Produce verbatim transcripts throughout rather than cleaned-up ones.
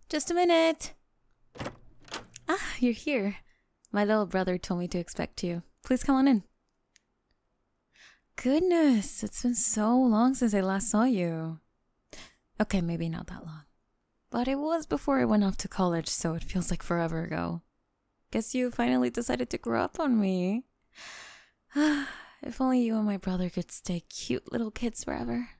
Just a minute. Ah, you're here. My little brother told me to expect you. Please come on in. Goodness, it's been so long since I last saw you. Okay, maybe not that long. But it was before I went off to college, so it feels like forever ago. Guess you finally decided to grow up on me. If only you and my brother could stay cute little kids forever.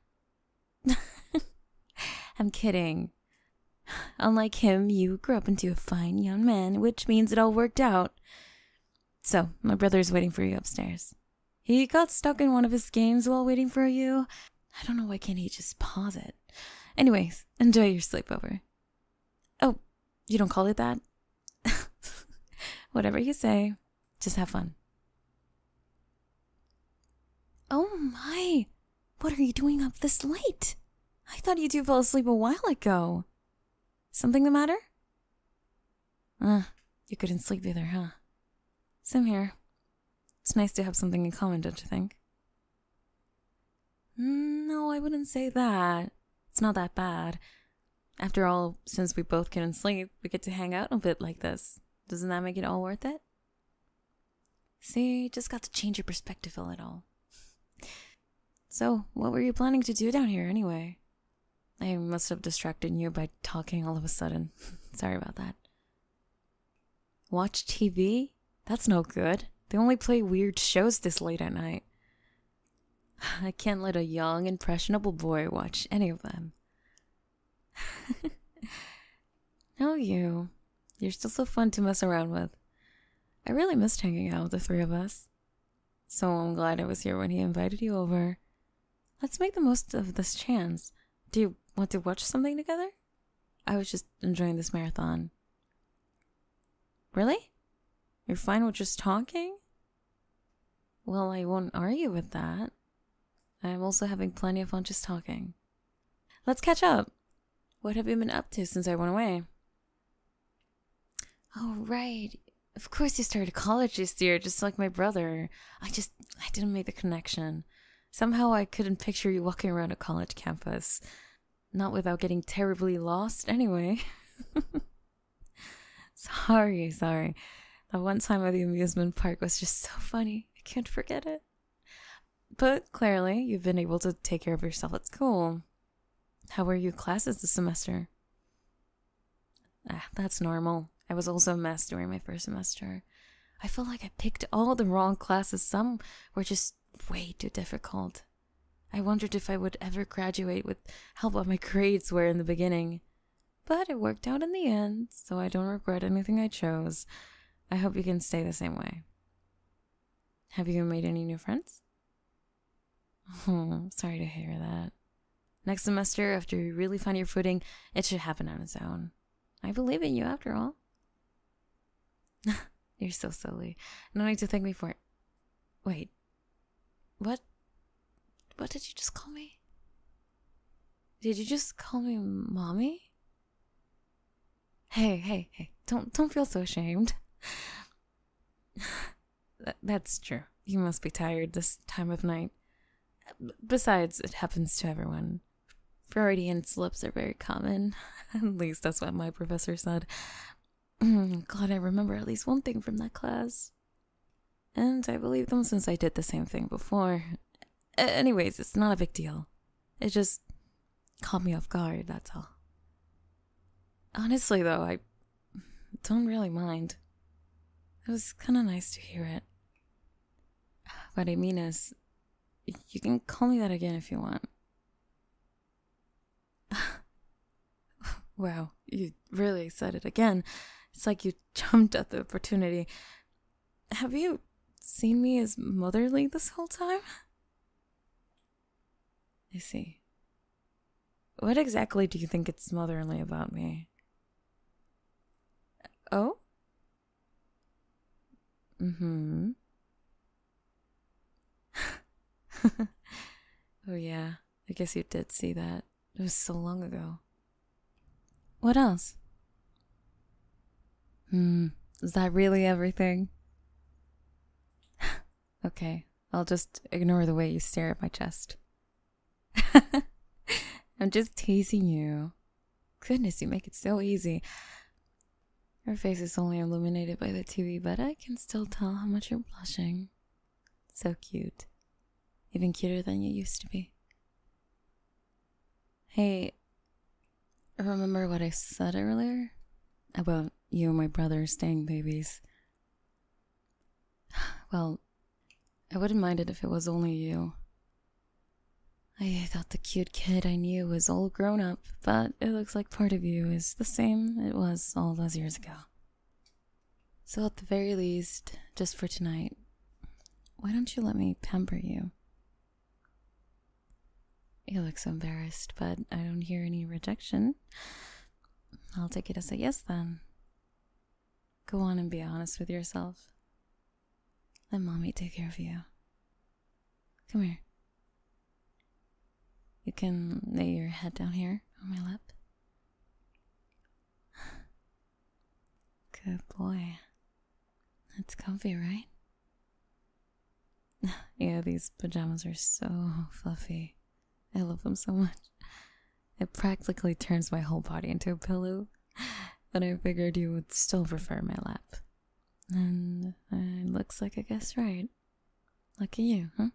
I'm kidding. Unlike him, you grew up into a fine young man, which means it all worked out. So, my brother's waiting for you upstairs. He got stuck in one of his games while waiting for you. I don't know why can't he just pause it. Anyways, enjoy your sleepover. Oh, you don't call it that? Whatever you say, just have fun. Oh my, what are you doing up this late? I thought you two fell asleep a while ago. Something the matter? Uh, you couldn't sleep either, huh? Same here. It's nice to have something in common, don't you think? No, I wouldn't say that. It's not that bad. After all, since we both couldn't sleep, we get to hang out a bit like this. Doesn't that make it all worth it? See, just got to change your perspective a little. So, what were you planning to do down here anyway? I must have distracted you by talking all of a sudden. Sorry about that. Watch T V? That's no good. They only play weird shows this late at night. I can't let a young, impressionable boy watch any of them. Oh, you. You're still so fun to mess around with. I really missed hanging out with the three of us. So I'm glad I was here when he invited you over. Let's make the most of this chance. Do you want to watch something together? I was just enjoying this marathon. Really? You're fine with just talking? Well, I won't argue with that. I'm also having plenty of fun just talking. Let's catch up. What have you been up to since I went away? Oh, right. Of course you started college this year, just like my brother. I just, I didn't make the connection. Somehow I couldn't picture you walking around a college campus. Not without getting terribly lost anyway. Sorry, sorry. That one time at the amusement park was just so funny. I can't forget it. But clearly, you've been able to take care of yourself at school. How were your classes this semester? Ah, that's normal. I was also a mess during my first semester. I felt like I picked all the wrong classes. Some were just way too difficult. I wondered if I would ever graduate with how bad my grades were in the beginning. But it worked out in the end, so I don't regret anything I chose. I hope you can stay the same way. Have you made any new friends? Oh, sorry to hear that. Next semester, after you really find your footing, it should happen on its own. I believe in you after all. You're so silly. No need to thank me for it. Wait. What? What did you just call me? Did you just call me mommy? Hey, hey, hey. Don't, don't feel so ashamed. Th- that's true. You must be tired this time of night. Besides, it happens to everyone. Freudian slips are very common. At least that's what my professor said. Glad I remember at least one thing from that class. And I believe them since I did the same thing before. A- anyways, it's not a big deal. It just caught me off guard, that's all. Honestly, though, I don't really mind. It was kind of nice to hear it. What I mean is, you can call me that again if you want. Wow, you really said it again. It's like you jumped at the opportunity. Have you seen me as motherly this whole time? I see. What exactly do you think it's motherly about me? Oh? Mm-hmm. Oh yeah, I guess you did see that. It was so long ago. What else? Hmm, is that really everything? Okay, I'll just ignore the way you stare at my chest. I'm just teasing you. goodness, you make it so easy. Your face is only illuminated by the T V, but I can still tell how much you're blushing. So cute. Even cuter than you used to be. Hey, remember what I said earlier? About you and my brother staying babies. Well, I wouldn't mind it if it was only you. I thought the cute kid I knew was all grown up, but it looks like part of you is the same it was all those years ago. So at the very least, just for tonight, why don't you let me pamper you? You look so embarrassed, but I don't hear any rejection. I'll take it as a yes then. Go on and be honest with yourself. Let mommy take care of you. Come here. You can lay your head down here on my lap. Good boy. It's comfy, right? Yeah, these pajamas are so fluffy. I love them so much. It practically turns my whole body into a pillow. But I figured you would still prefer my lap. And it looks like I guessed right. Lucky you, huh?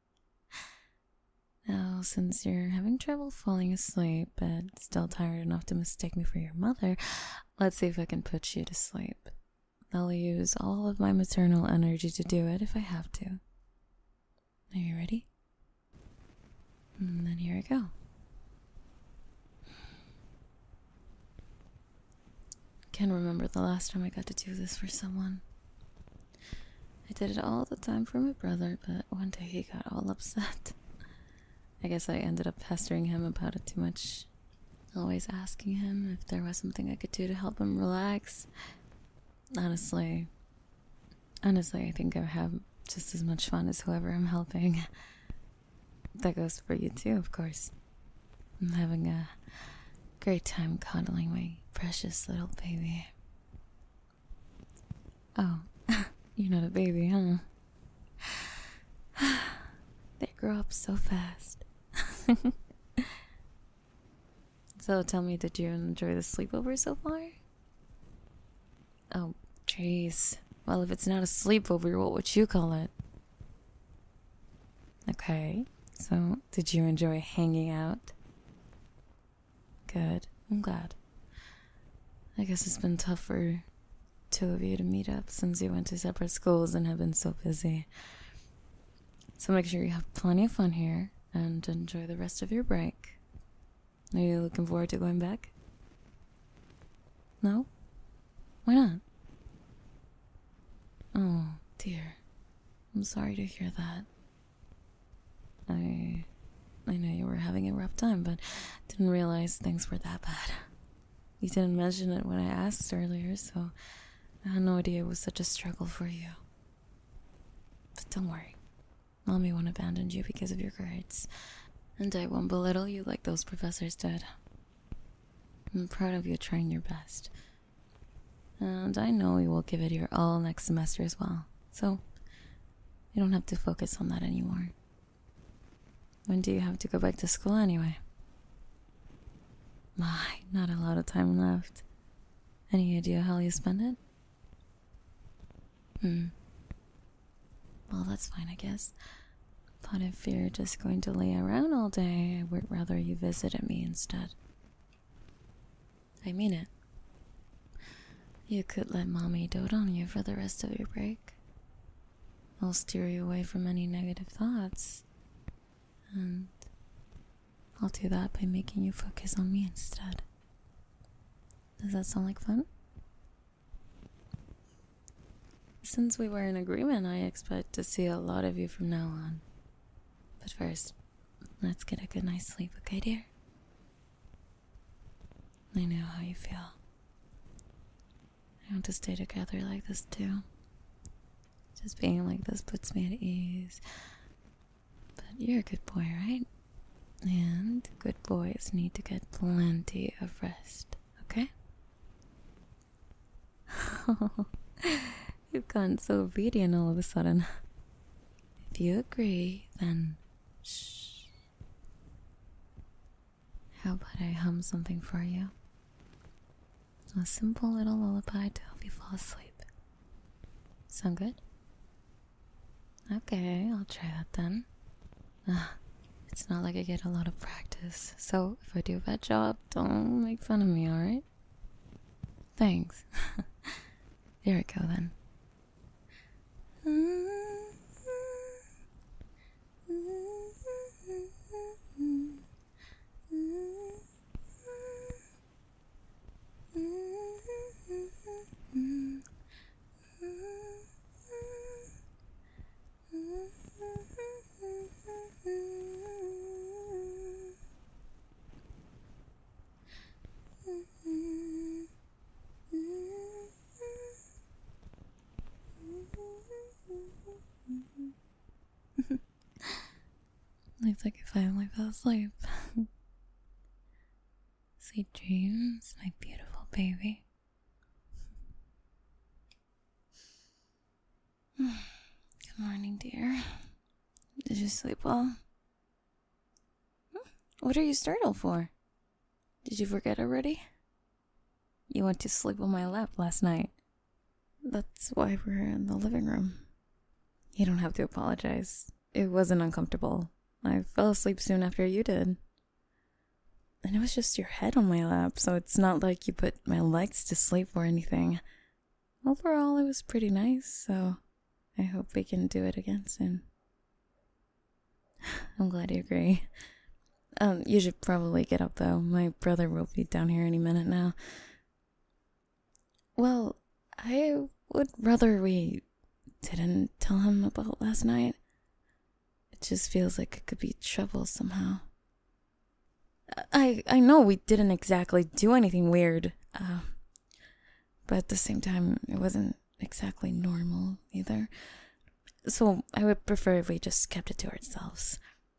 Now, since you're having trouble falling asleep, but still tired enough to mistake me for your mother, let's see if I can put you to sleep. I'll use all of my maternal energy to do it if I have to. Are you ready? And then here I go. Can't remember the last time I got to do this for someone. I did it all the time for my brother, but one day he got all upset. I guess I ended up pestering him about it too much. Always asking him if there was something I could do to help him relax. Honestly, honestly, I think I have just as much fun as whoever I'm helping. That goes for you too, of course. I'm having a great time coddling my precious little baby. Oh, you're not a baby, huh? They grow up so fast. So tell me, did you enjoy the sleepover so far? Oh, jeez. Well, if it's not a sleepover, what would you call it? Okay, so did you enjoy hanging out? Good, I'm glad. I guess it's been tough for two of you to meet up since you went to separate schools and have been so busy. So make sure you have plenty of fun here and enjoy the rest of your break. Are you looking forward to going back? No? Why not? Oh, dear. I'm sorry to hear that. I... I know you were having a rough time, but didn't realize things were that bad. You didn't mention it when I asked earlier, so I had no idea it was such a struggle for you. But don't worry. Mommy won't abandon you because of your grades. And I won't belittle you like those professors did. I'm proud of you trying your best. And I know you will give it your all next semester as well. So, you don't have to focus on that anymore. When do you have to go back to school anyway? My, not a lot of time left. Any idea how you spend it? Hmm. Well, that's fine, I guess. But if you're just going to lay around all day, I would rather you visited me instead. I mean it. You could let mommy dote on you for the rest of your break. I'll steer you away from any negative thoughts. And I'll do that by making you focus on me instead. Does that sound like fun? Since we were in agreement, I expect to see a lot of you from now on. But first, let's get a good night's sleep, okay, dear? I know how you feel. I want to stay together like this too. Just being like this puts me at ease. But you're a good boy, right? And good boys need to get plenty of rest, okay? You've gotten so obedient all of a sudden. If you agree, then shh. How about I hum something for you? A simple little lullaby to help you fall asleep. Sound good? Okay, I'll try that then. Uh, it's not like I get a lot of practice, so if I do a bad job, don't make fun of me, alright? Thanks. Here we go then. Looks like I finally fell asleep. Sweet dreams, my beautiful baby. Good morning, dear. Did you sleep well? What are you startled for? Did you forget already? You went to sleep on my lap last night. That's why we're in the living room. You don't have to apologize. It wasn't uncomfortable. I fell asleep soon after you did. And it was just your head on my lap, so it's not like you put my legs to sleep or anything. Overall, it was pretty nice, so I hope we can do it again soon. I'm glad you agree. Um, you should probably get up, though. My brother will be down here any minute now. Well, I would rather we didn't tell him about last night. It just feels like it could be trouble somehow. I I know we didn't exactly do anything weird, uh, but at the same time, it wasn't exactly normal either. So I would prefer if we just kept it to ourselves.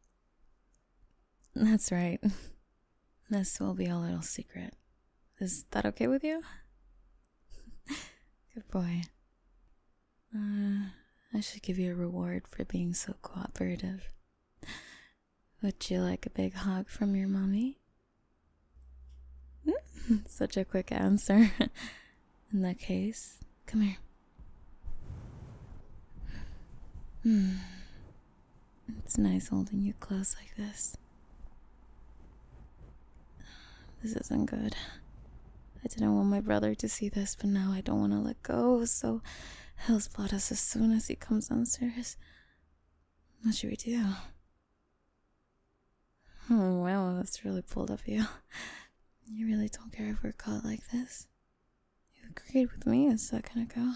That's right. This will be a little secret. Is that okay with you? Good boy. Uh, I should give you a reward for being so cooperative. Would you like a big hug from your mommy? Such a quick answer. In that case, come here. Hmm. It's nice holding you close like this. This isn't good. I didn't want my brother to see this, but now I don't want to let go, so he'll spot us as soon as he comes downstairs. What should we do? Oh, wow, that's really bold of you. You really don't care if we're caught like this? You agreed with me a second ago.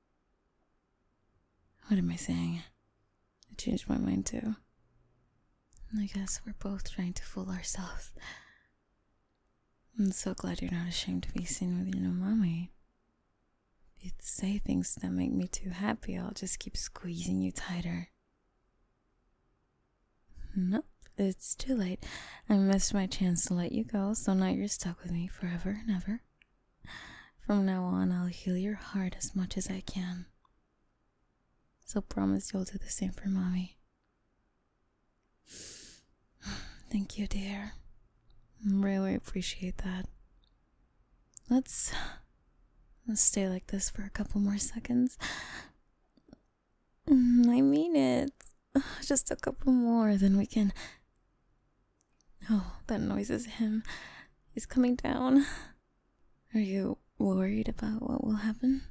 What am I saying? I changed my mind too. I guess we're both trying to fool ourselves. I'm so glad you're not ashamed to be seen with your new mommy. If you'd say things that make me too happy, I'll just keep squeezing you tighter. Nope, it's too late. I missed my chance to let you go, so now you're stuck with me forever and ever. From now on, I'll heal your heart as much as I can. So promise you'll do the same for mommy. Thank you, dear. Really appreciate that. Let's, let's stay like this for a couple more seconds. I mean it. Just a couple more, then we can... Oh, that noise is him. He's coming down. Are you worried about what will happen?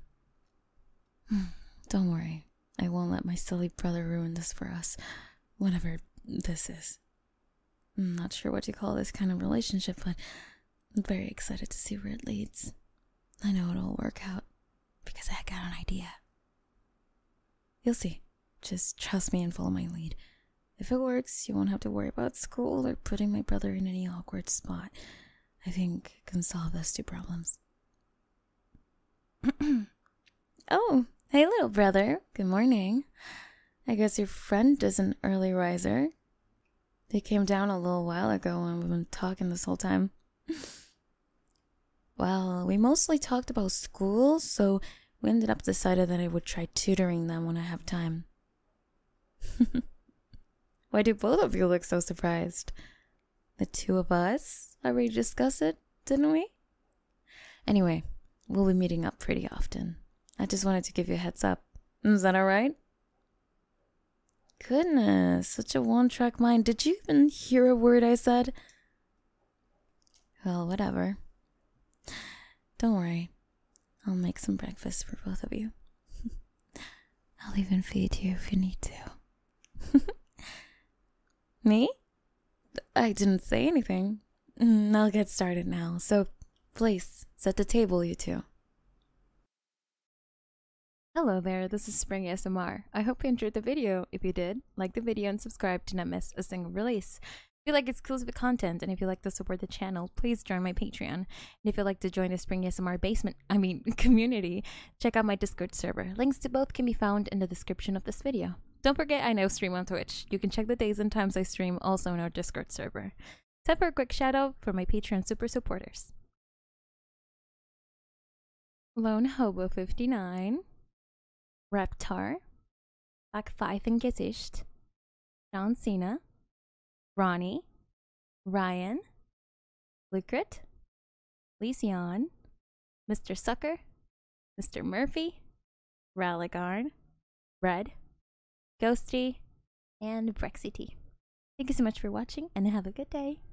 Don't worry. I won't let my silly brother ruin this for us. Whatever this is. I'm not sure what you call this kind of relationship, but I'm very excited to see where it leads. I know it'll work out, because I got an idea. You'll see. Just trust me and follow my lead. If it works, you won't have to worry about school or putting my brother in any awkward spot. I think I can solve those two problems. Oh, hey little brother. Good morning. I guess your friend is an early riser. They came down a little while ago and we've been talking this whole time. Well, we mostly talked about school, so we ended up deciding that I would try tutoring them when I have time. Why do both of you look so surprised? The two of us already discussed it, didn't we? Anyway, we'll be meeting up pretty often. I just wanted to give you a heads up. Is that alright? Goodness, such a one-track mind. Did you even hear a word I said? Well, whatever. Don't worry. I'll make some breakfast for both of you. I'll even feed you if you need to. Me? I didn't say anything. I'll get started now, so please, set the table, you two. Hello there, this is Spring A S M R. I hope you enjoyed the video. If you did, like the video and subscribe to not miss a single release. If you like exclusive content and if you like to support the channel, please join my Patreon. And if you'd like to join the Spring A S M R basement, I mean community, check out my Discord server. Links to both can be found in the description of this video. Don't forget I now stream on Twitch. You can check the days and times I stream also in our Discord server. Time for a quick shout out for my Patreon super supporters. Lone Hobo fifty-nine, Reptar, Black Python Gesicht, John Cena, Ronnie, Ryan, Lucret, Lysion, Mister Sucker, Mister Murphy, Ralagarn, Red, Ghosty, and Brexity. Thank you so much for watching and have a good day.